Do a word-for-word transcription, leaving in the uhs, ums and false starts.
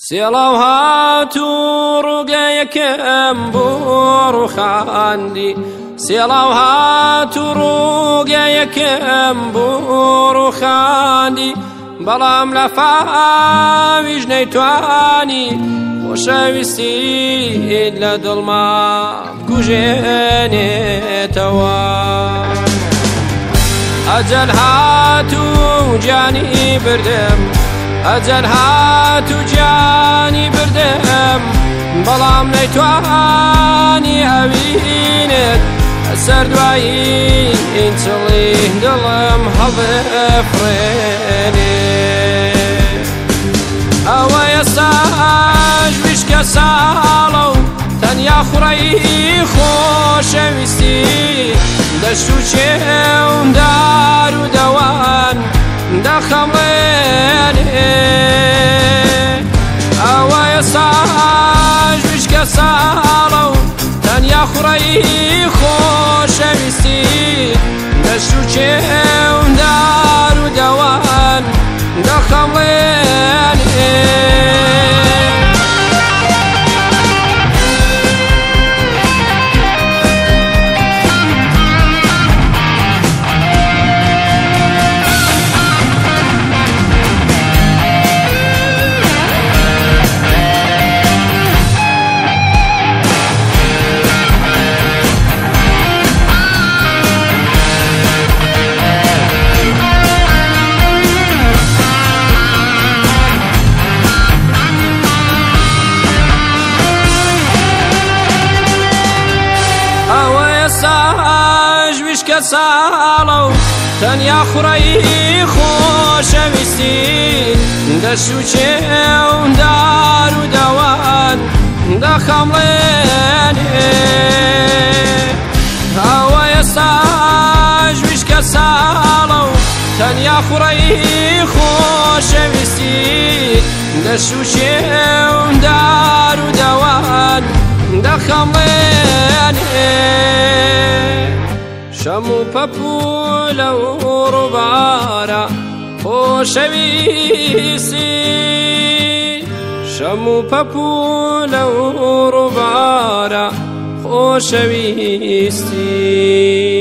سێڵاو هاتوو ڕووگە یەکەم بۆ ڕووخاندی سێڵاو هاتوو ڕووگە یەکەم بۆ ڕووخاندی بەڵام لە فاویش نەیتوانی خۆشەویستیت لە دڵما بکوژێنێتەوە ئەجەل هاتوو گیانی بردم ئەجەل هاتوو گیانی بردم بەڵام نەیتوانی ئەبینێت سەر دوایی این چڵی دڵم هەڵدەفڕێنێت ئەوە ئێستاش ویشکە ساڵە و تەنیا خوڕەی خۆشەویستی دەشت و چێوم دار و دەوان دەخەمڵێنێت ئەوە ئێستاش ویشکە ساڵە و تەنیا خوڕەی خۆشەویستی دەشت و چێوم دار و دەوان دەخەمڵێنێت ویشکە ساڵە و تەنیا خوڕەی خۆشەویستی دەشت و چێوم دار و دەوان دەخەمڵێنێت ئەوە ئێستاش ویشکە ساڵە و تەنیا خوڕەی خۆشەویستی دەشت و چێوم دار و دەوان دەخەمڵێنێت شەم و پەپوولە و ڕووبارە خۆشەویستی شەم و پەپوولە و ڕووبارە خۆشەویستی